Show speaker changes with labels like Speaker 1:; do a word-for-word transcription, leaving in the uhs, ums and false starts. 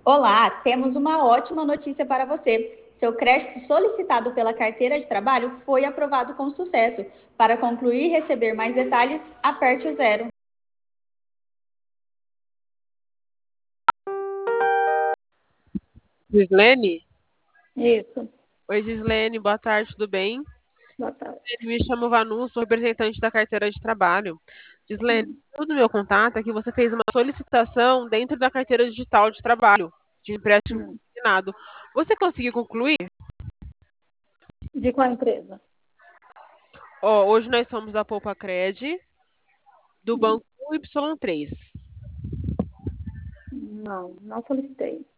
Speaker 1: Olá, temos uma ótima notícia para você. Seu crédito solicitado pela carteira de trabalho foi aprovado com sucesso. Para concluir e receber mais detalhes, aperte o zero.
Speaker 2: Gislene?
Speaker 1: Isso,
Speaker 2: Oi, Gislene, boa tarde, tudo bem?
Speaker 1: boa tarde.
Speaker 2: Gislene, me chamo Vanu, sou representante da carteira de trabalho. Gislene,
Speaker 1: Hum,
Speaker 2: o meu contato é que você fez uma solicitação dentro da carteira digital de trabalho, de empréstimo
Speaker 1: hum.
Speaker 2: assinado. Você conseguiu concluir?
Speaker 1: De qual empresa?
Speaker 2: Ó, hoje nós somos da Poupa Cred, do
Speaker 1: Hum,
Speaker 2: Banco Y três.
Speaker 1: Não, não solicitei.